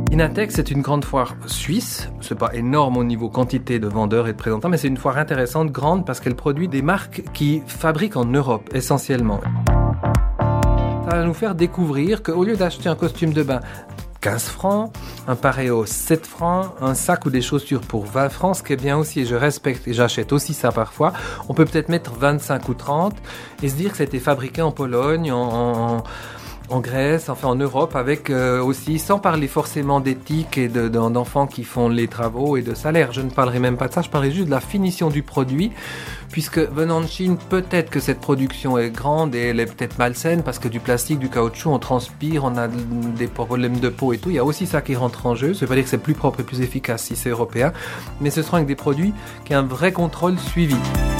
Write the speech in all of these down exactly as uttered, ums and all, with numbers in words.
Inatex, c'est une grande foire suisse. C'est pas énorme au niveau quantité de vendeurs et de présentants, mais c'est une foire intéressante, grande, parce qu'elle produit des marques qui fabriquent en Europe, essentiellement. Ça va nous faire découvrir qu'au lieu d'acheter un costume de bain quinze francs, un paréo sept francs, un sac ou des chaussures pour vingt francs, ce qui est bien aussi, et je respecte et j'achète aussi ça parfois, on peut peut-être mettre vingt-cinq ou trente et se dire que ça a été fabriqué en Pologne, en... en en Grèce, enfin en Europe, avec euh, aussi, sans parler forcément d'éthique et de, de, d'enfants qui font les travaux et de salaire. Je ne parlerai même pas de ça, je parlerai juste de la finition du produit, puisque venant de Chine, peut-être que cette production est grande et elle est peut-être malsaine, parce que du plastique, du caoutchouc, on transpire, on a des problèmes de peau et tout. Il y a aussi ça qui rentre en jeu. Ça veut pas dire que c'est plus propre et plus efficace si c'est européen, mais ce sera avec des produits qui ont un vrai contrôle suivi.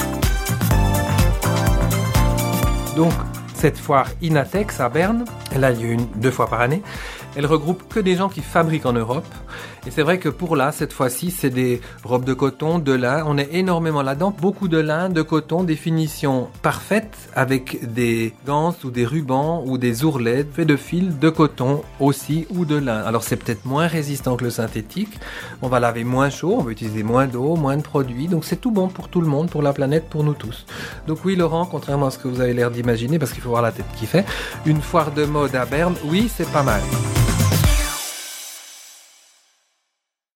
Donc, cette foire Inatex à Berne, elle a lieu une, deux fois par année. Elle regroupe que des gens qui fabriquent en Europe. Et c'est vrai que pour là, cette fois-ci, c'est des robes de coton, de lin. On est énormément là-dedans. Beaucoup de lin, de coton, des finitions parfaites avec des ganses ou des rubans ou des ourlets faits de fils de coton aussi ou de lin. Alors c'est peut-être moins résistant que le synthétique. On va laver moins chaud, on va utiliser moins d'eau, moins de produits. Donc c'est tout bon pour tout le monde, pour la planète, pour nous tous. Donc oui, Laurent, contrairement à ce que vous avez l'air d'imaginer, parce qu'il faut voir la tête qui fait, une foire de mode à Berne, oui, c'est pas mal.